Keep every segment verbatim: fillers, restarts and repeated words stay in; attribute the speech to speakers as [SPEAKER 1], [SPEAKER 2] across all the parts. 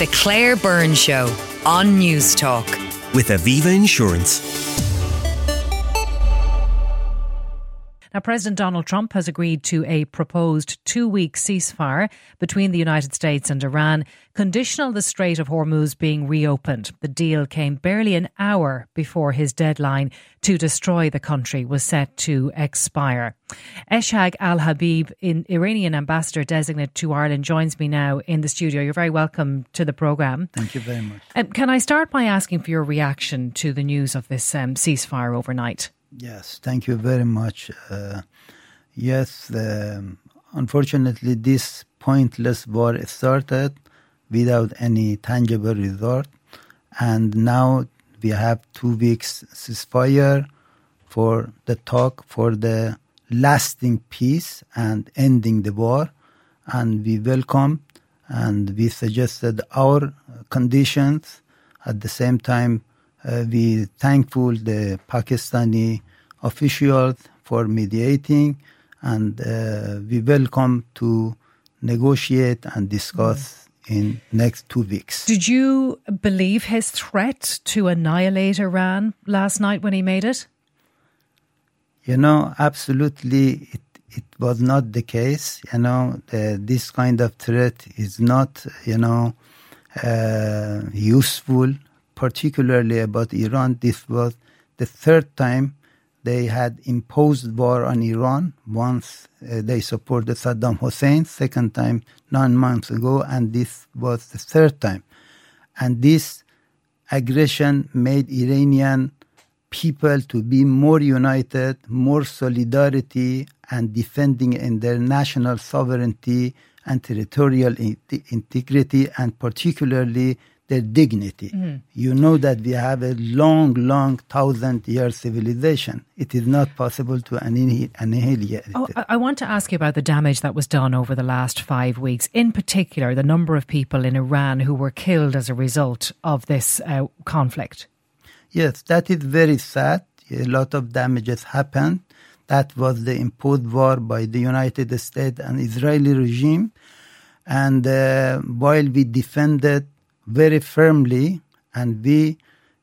[SPEAKER 1] The Claire Byrne Show on News Talk.
[SPEAKER 2] With Aviva Insurance.
[SPEAKER 3] Now, President Donald Trump has agreed to a proposed two-week ceasefire between the United States and Iran, conditional the Strait of Hormuz being reopened. The deal came barely an hour before his deadline to destroy the country was set to expire. Eshag Al-Habib, Iranian ambassador designate to Ireland, joins me now in the studio. You're very welcome to the programme.
[SPEAKER 4] Thank you very much.
[SPEAKER 3] Um, can I start by asking for your reaction to the news of this um, ceasefire overnight?
[SPEAKER 4] Yes, thank you very much. Uh, yes, um, unfortunately, this pointless war started without any tangible result. And now we have two weeks ceasefire for the talk, for the lasting peace and ending the war. And we welcome and we suggested our conditions. At the same time, Uh, we thankful the Pakistani officials for mediating, and uh, we welcome to negotiate and discuss mm. in next two weeks.
[SPEAKER 3] Did you believe his threat to annihilate Iran last night when he made it?
[SPEAKER 4] You know, absolutely, it, it was not the case. You know, the, this kind of threat is not, you know, uh, useful. Particularly about Iran, this was the third time they had imposed war on Iran. Once uh, they supported Saddam Hussein, second time nine months ago, and this was the third time. And this aggression made Iranian people to be more united, more solidarity, and defending in their national sovereignty and territorial in- integrity, and particularly their dignity. Mm. You know that we have a long, long thousand-year civilization. It is not possible to annihilate it.
[SPEAKER 3] Oh, I want to ask you about the damage that was done over the last five weeks. In particular, the number of people in Iran who were killed as a result of this uh, conflict.
[SPEAKER 4] Yes, that is very sad. A lot of damages happened. That was the imposed war by the United States and Israeli regime. And uh, while we defended very firmly, and we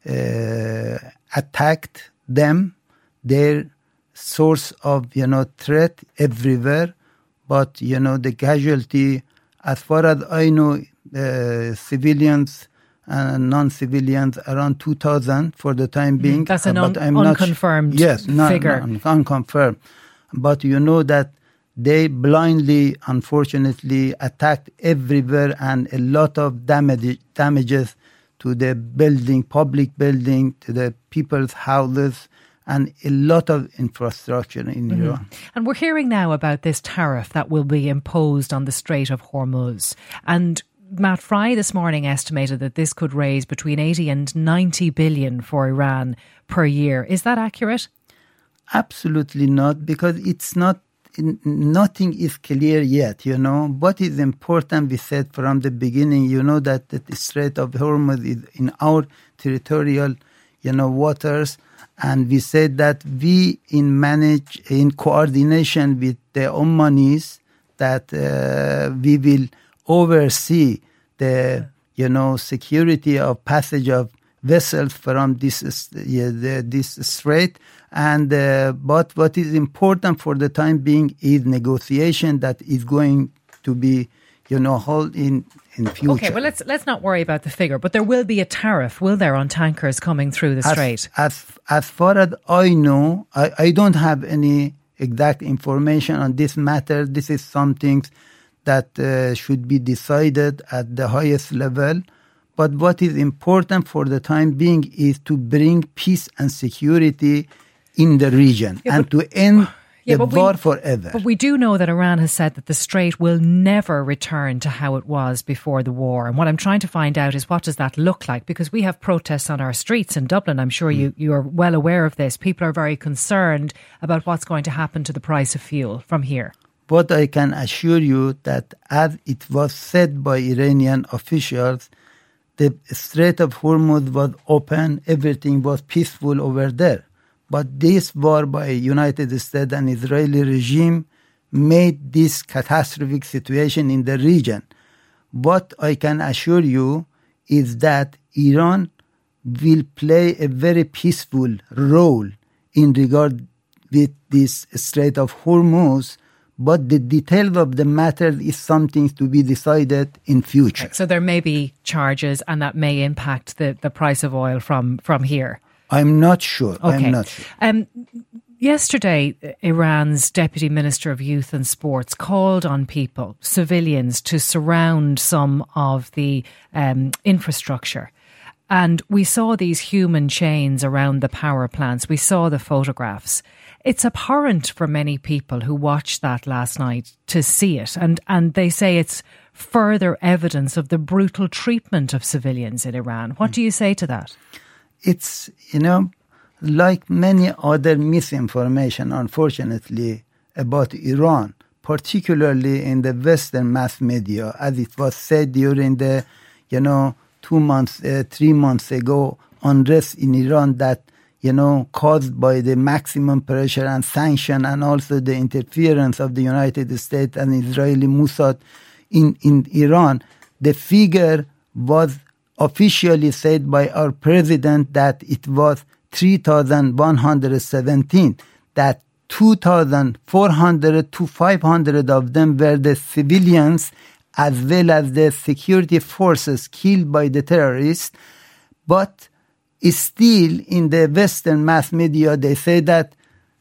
[SPEAKER 4] uh, attacked them, their source of, you know, threat everywhere. But, you know, the casualty, as far as I know, uh, civilians and non-civilians, around two thousand for the time being.
[SPEAKER 3] That's an un-
[SPEAKER 4] but I'm
[SPEAKER 3] unconfirmed
[SPEAKER 4] not, yes, no,
[SPEAKER 3] figure.
[SPEAKER 4] No, unconfirmed. But you know that they blindly, unfortunately, attacked everywhere, and a lot of damage, damages to the building, public building, to the people's houses, and a lot of infrastructure in mm-hmm. Iran.
[SPEAKER 3] And we're hearing now about this tariff that will be imposed on the Strait of Hormuz. And Matt Fry this morning estimated that this could raise between eighty and ninety billion for Iran per year. Is that accurate?
[SPEAKER 4] Absolutely not, because it's not. Nothing is clear yet, you know. What is important, we said from the beginning, you know, that the Strait of Hormuz is in our territorial, you know, waters. And we said that we in manage, in coordination with the Omanis, that uh, we will oversee the, you know, security of passage of vessels from this, uh, the, this strait. And uh, but what is important for the time being is negotiation that is going to be, you know, held in in future.
[SPEAKER 3] Okay, well let's let's not worry about the figure, but there will be a tariff, will there, on tankers coming through the
[SPEAKER 4] as,
[SPEAKER 3] strait?
[SPEAKER 4] As as far as I know, I, I don't have any exact information on this matter. This is something that uh, should be decided at the highest level. But what is important for the time being is to bring peace and security in the region yeah, and but, to end yeah, the war we, forever.
[SPEAKER 3] But we do know that Iran has said that the strait will never return to how it was before the war. And what I'm trying to find out is, what does that look like? Because we have protests on our streets in Dublin. I'm sure mm. you, you are well aware of this. People are very concerned about what's going to happen to the price of fuel from here.
[SPEAKER 4] But I can assure you that, as it was said by Iranian officials, the Strait of Hormuz was open, everything was peaceful over there. But this war by United States and Israeli regime made this catastrophic situation in the region. what I can assure you is that Iran will play a very peaceful role in regard with this Strait of Hormuz, but the details of the matter is something to be decided in future.
[SPEAKER 3] So there may be charges, and that may impact the, the price of oil from, from here.
[SPEAKER 4] I'm not sure.
[SPEAKER 3] Okay.
[SPEAKER 4] I'm not sure.
[SPEAKER 3] Um, yesterday, Iran's Deputy Minister of Youth and Sports called on people, civilians, to surround some of the um, infrastructure. And we saw these human chains around the power plants. We saw the photographs. It's abhorrent for many people who watched that last night to see it. And, and they say it's further evidence of the brutal treatment of civilians in Iran. What do you say to that?
[SPEAKER 4] It's, you know, like many other misinformation, unfortunately, about Iran, particularly in the Western mass media, as it was said during the, you know, two months, uh, three months ago, unrest in Iran that, you know, caused by the maximum pressure and sanction and also the interference of the United States and Israeli Mossad in, in Iran. The figure was officially said by our president that it was three thousand one hundred seventeen, that two thousand four hundred to five hundred of them were the civilians as well as the security forces killed by the terrorists. But still in the Western mass media, they say that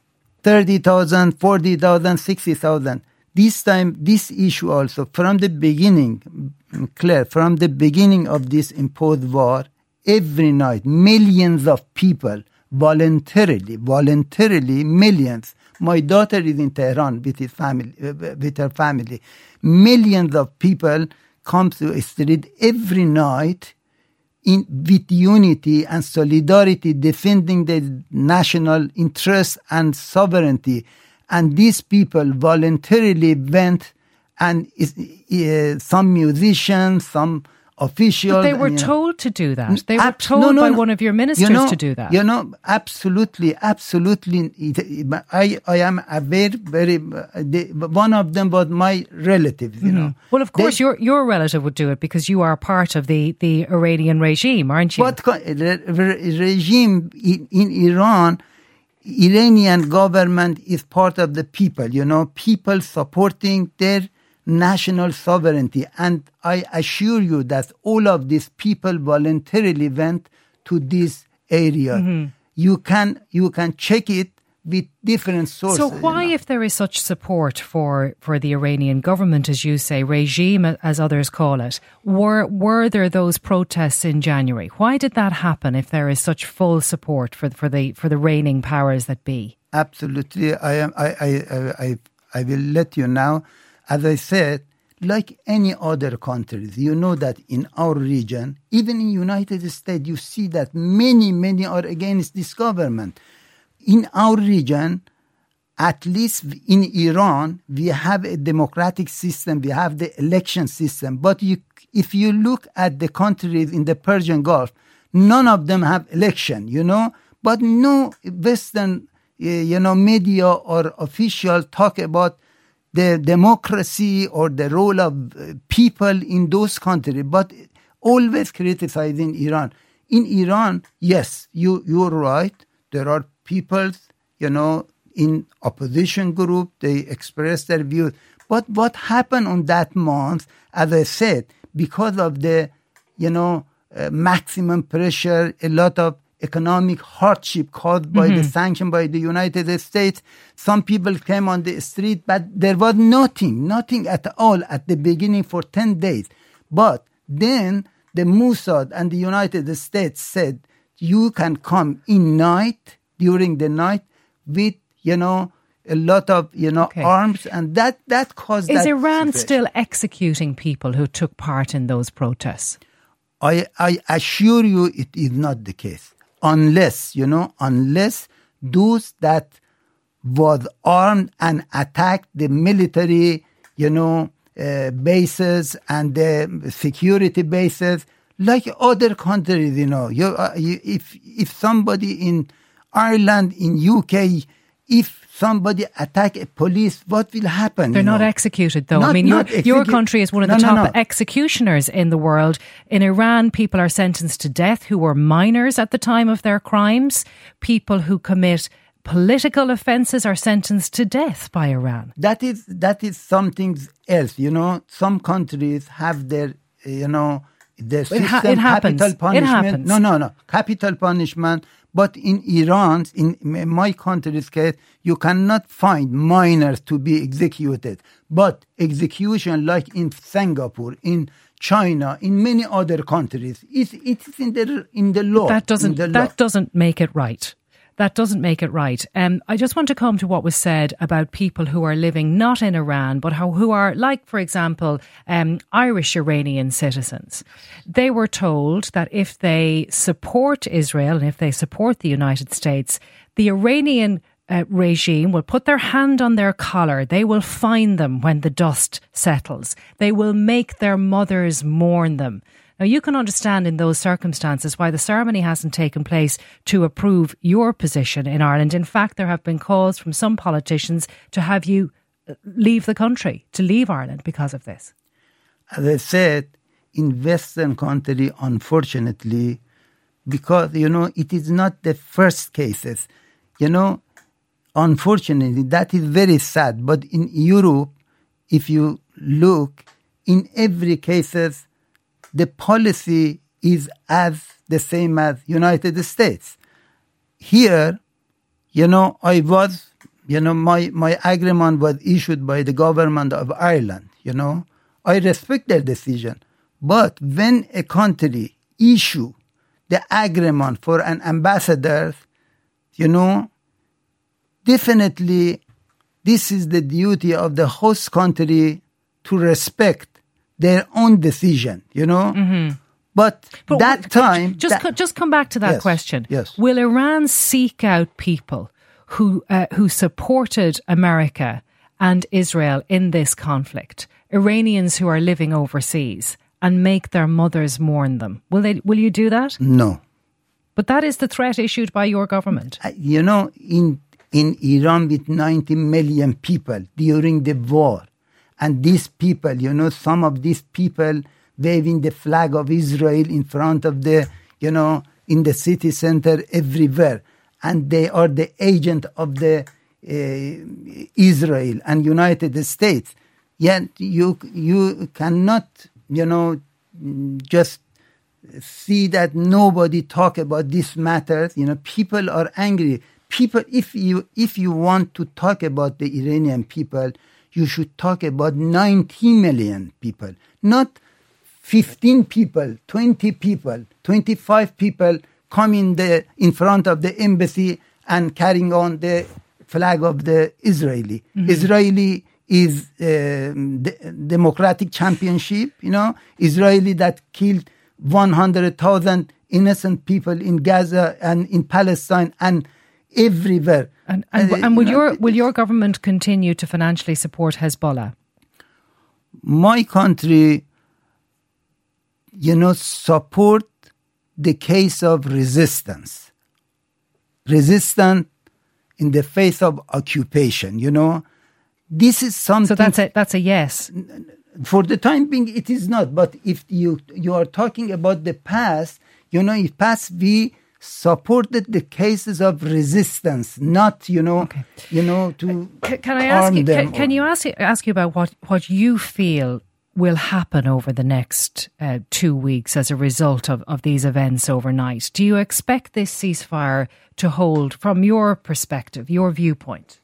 [SPEAKER 4] thirty thousand, forty thousand, sixty thousand. This time, this issue also, from the beginning, Claire, from the beginning of this imposed war, every night, millions of people voluntarily, voluntarily, millions. My daughter is in Tehran with his family, with her family. Millions of people come to the street every night in with unity and solidarity, defending the national interest and sovereignty. And these people voluntarily went, and uh, some musicians, some officials.
[SPEAKER 3] But they were
[SPEAKER 4] and,
[SPEAKER 3] told know, to do that. They
[SPEAKER 4] ab-
[SPEAKER 3] were told
[SPEAKER 4] no, no,
[SPEAKER 3] by
[SPEAKER 4] no.
[SPEAKER 3] one of your ministers
[SPEAKER 4] you know,
[SPEAKER 3] to do that.
[SPEAKER 4] You know, absolutely, absolutely. I, I am aware. Very. They, one of them was my relative. You mm-hmm. know.
[SPEAKER 3] Well, of course, they, your your relative would do it because you are part of the, the Iranian regime, aren't you?
[SPEAKER 4] What re, re, regime in, in Iran? Iranian government is part of the people. You know, people supporting their national sovereignty. And I assure you that all of these people voluntarily went to this area. Mm-hmm. You can you can check it with different sources.
[SPEAKER 3] So why, you know? If there is such support for, for the Iranian government, as you say, regime, as others call it, were were there those protests in January? Why did that happen if there is such full support for for the for the reigning powers that be?
[SPEAKER 4] Absolutely. I am I I I, I will let you know. As I said, like any other countries, you know that in our region, even in the United States, you see that many, many are against this government. In our region, at least in Iran, we have a democratic system, we have the election system. But you, if you look at the countries in the Persian Gulf, none of them have election, you know. But no Western, you know, media or official talk about the democracy or the role of people in those countries, but always criticizing Iran. In Iran, yes, you, you're right. There are people, you know, in opposition group, they express their views. But what happened on that month, as I said, because of the, you know, uh, maximum pressure, a lot of economic hardship caused by mm-hmm. the sanction by the United States. Some people came on the street, but there was nothing, nothing at all at the beginning for ten days. But then the Mossad and the United States said, you can come in night, during the night, with, you know, a lot of, you know, okay. arms, and that, that caused
[SPEAKER 3] Is
[SPEAKER 4] that
[SPEAKER 3] Iran
[SPEAKER 4] situation. Still
[SPEAKER 3] executing people who took part in those protests?
[SPEAKER 4] I, I assure you it is not the case. Unless, you know, unless those that was armed and attacked the military, you know, uh, bases and the security bases, like other countries, you know. You, uh, you, if if somebody in Ireland, in U K, if somebody attack a police, what will happen?
[SPEAKER 3] They're not
[SPEAKER 4] know?
[SPEAKER 3] executed, though.
[SPEAKER 4] Not,
[SPEAKER 3] I mean, your,
[SPEAKER 4] execu-
[SPEAKER 3] your country is one of
[SPEAKER 4] no,
[SPEAKER 3] the top
[SPEAKER 4] no, no.
[SPEAKER 3] executioners in the world. In Iran, people are sentenced to death who were minors at the time of their crimes. People who commit political offences are sentenced to death by Iran.
[SPEAKER 4] That is that is something else. You know, some countries have their, you know, their system,
[SPEAKER 3] ha- it happens.
[SPEAKER 4] capital punishment.
[SPEAKER 3] It happens.
[SPEAKER 4] No, no, no, capital punishment. But in Iran, in my country's case, you cannot find minors to be executed. But execution, like in Singapore, in China, in many other countries, it, it is in the in the law.
[SPEAKER 3] That doesn't
[SPEAKER 4] in the
[SPEAKER 3] that
[SPEAKER 4] law.
[SPEAKER 3] doesn't make it right. That doesn't make it right. Um, I just want to come to what was said about people who are living not in Iran, but how, who are, like, for example, um, Irish Iranian citizens. They were told that if they support Israel and if they support the United States, the Iranian uh, regime will put their hand on their collar. They will fine them when the dust settles. They will make their mothers mourn them. Now, you can understand in those circumstances why the ceremony hasn't taken place to approve your position in Ireland. In fact, there have been calls from some politicians to have you leave the country, to leave Ireland because of this.
[SPEAKER 4] As I said, in Western country, unfortunately, because, you know, it is not the first cases. You know, unfortunately, that is very sad. But in Europe, if you look, in every cases, the policy is as the same as United States. Here, you know, I was, you know, my, my agreement was issued by the government of Ireland, you know. I respect their decision. But when a country issue the agreement for an ambassador, you know, definitely this is the duty of the host country to respect their own decision, you know. Mm-hmm. But, but that what, time...
[SPEAKER 3] Just,
[SPEAKER 4] that,
[SPEAKER 3] co- just come back to that
[SPEAKER 4] yes,
[SPEAKER 3] question.
[SPEAKER 4] Yes.
[SPEAKER 3] Will Iran seek out people who uh, who supported America and Israel in this conflict, Iranians who are living overseas, and make their mothers mourn them? Will they? Will you do that?
[SPEAKER 4] No.
[SPEAKER 3] But that is the threat issued by your government.
[SPEAKER 4] Uh, you know, in in Iran with ninety million people during the war, and these people, you know, some of these people waving the flag of Israel in front of the, you know, in the city center everywhere. And they are the agent of the uh, Israel and United States. Yet you, you cannot, you know, just see that nobody talk about this matter. You know, people are angry. People, if you, if you want to talk about the Iranian people, you should talk about ninety million people, not fifteen people, twenty people, twenty-five people coming the, in front of the embassy and carrying on the flag of the Israeli. Mm-hmm. Israeli is uh, the democratic championship, you know, Israeli that killed one hundred thousand innocent people in Gaza and in Palestine and everywhere.
[SPEAKER 3] And, and, and will your will your government continue to financially support Hezbollah?
[SPEAKER 4] My country, you know, support the case of resistance. Resistance in the face of occupation, you know. This is something...
[SPEAKER 3] So that's a, that's a yes.
[SPEAKER 4] For the time being, it is not. But if you, you are talking about the past, you know, in past we... supported the cases of resistance, not, you know, okay. you know, to
[SPEAKER 3] can, can I ask
[SPEAKER 4] arm
[SPEAKER 3] you,
[SPEAKER 4] them.
[SPEAKER 3] Can, can you ask ask you about what, what you feel will happen over the next uh, two weeks as a result of, of these events overnight? Do you expect this ceasefire to hold from your perspective, your viewpoint?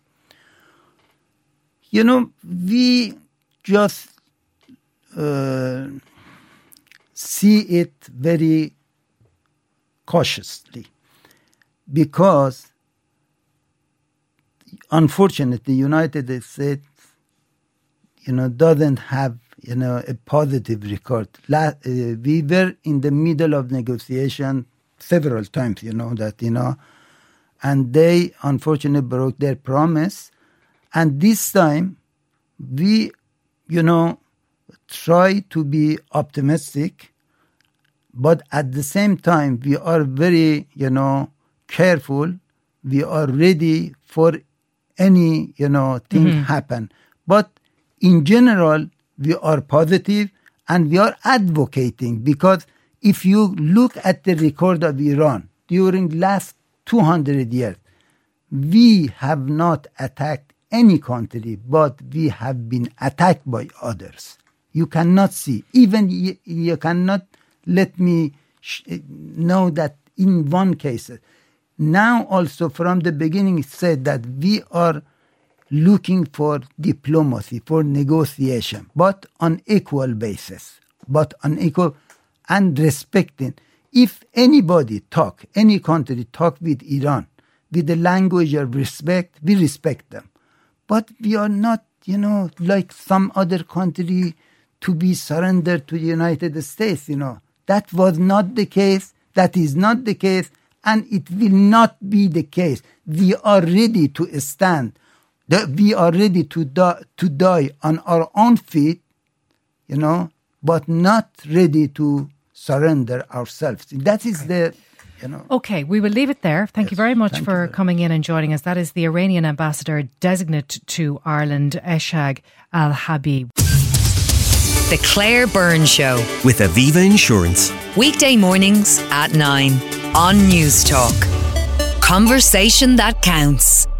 [SPEAKER 4] You know, we just uh, see it very cautiously, because unfortunately United States, you know, doesn't have, you know, a positive record. La- uh, we were in the middle of negotiation several times, you know, that, you know, and they unfortunately broke their promise. And this time we, you know, try to be optimistic. But at the same time, we are very, you know, careful. We are ready for any, you know, thing
[SPEAKER 3] Mm-hmm.
[SPEAKER 4] happen. But in general, we are positive and we are advocating, because if you look at the record of Iran during last two hundred years, we have not attacked any country, but we have been attacked by others. You cannot see, even you, you cannot let me sh- know that in one case. Now also from the beginning it said that we are looking for diplomacy, for negotiation, but on equal basis, but on equal and respecting. If anybody talk, any country talk with Iran with the language of respect, we respect them. But we are not, you know, like some other country to be surrendered to the United States, you know. That was not the case. That is not the case. And it will not be the case. We are ready to stand. We are ready to die, to die on our own feet, you know, but not ready to surrender ourselves. That is the, you know.
[SPEAKER 3] Okay, we will leave it there. Thank
[SPEAKER 4] Yes,
[SPEAKER 3] you very much
[SPEAKER 4] thank
[SPEAKER 3] for
[SPEAKER 4] you.
[SPEAKER 3] coming in and joining us. That is the Iranian ambassador designate to Ireland, Eshag Al-Habib.
[SPEAKER 1] The Claire Byrne Show.
[SPEAKER 2] With Aviva Insurance.
[SPEAKER 1] Weekday mornings at nine on News Talk. Conversation that counts.